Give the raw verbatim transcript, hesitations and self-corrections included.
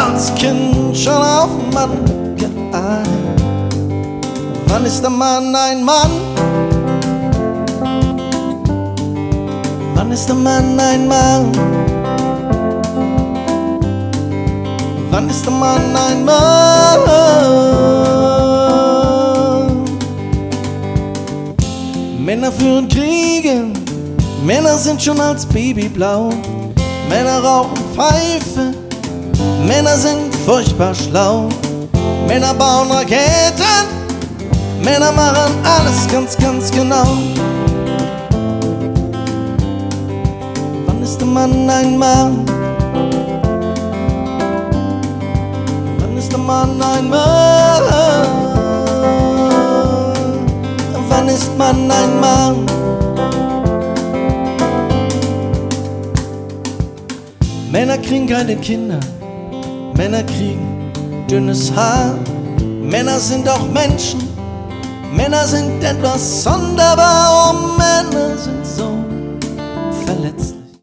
als Kind schon auf Mann geeilt. Wann ist der Mann ein Mann? Wann ist der Mann ein Mann? Wann ist der Mann ein Mann? Männer führen Kriege, Männer sind schon als Baby blau. Männer rauchen Pfeife, Männer sind furchtbar schlau. Männer bauen Raketen, Männer machen alles ganz, ganz genau. Wann ist der Mann ein Mann? Wann ist der Mann ein Mann? Wann ist man ein Mann? Männer kriegen keine Kinder, Männer kriegen dünnes Haar. Männer sind auch Menschen, Männer sind etwas sonderbar. Oh